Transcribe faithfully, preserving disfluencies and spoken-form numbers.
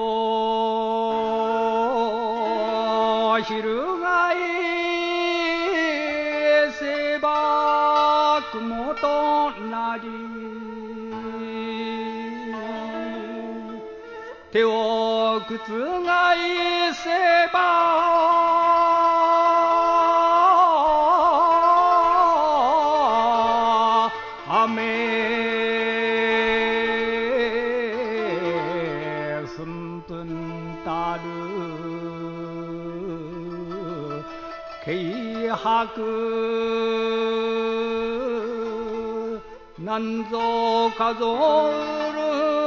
翻せば雲となり手を覆せば雨ふんぷんたる軽薄なんぞ数る